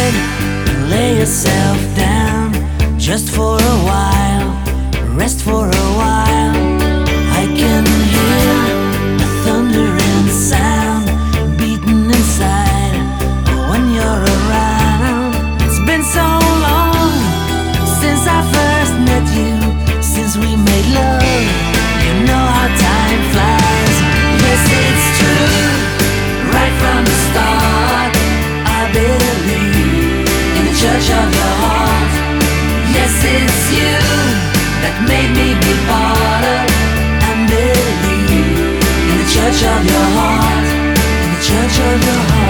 side and lay yourself down just for a while, rest for a while. I can hear a thundering sound beating inside when you're around. It's been so long since I first met you, since we made love. You know how time flies. Yes, it's true. Right from the start, I believe in the church of your heart. Yes, it's you that made me be part of and believe in the church of your heart, in the church of your heart.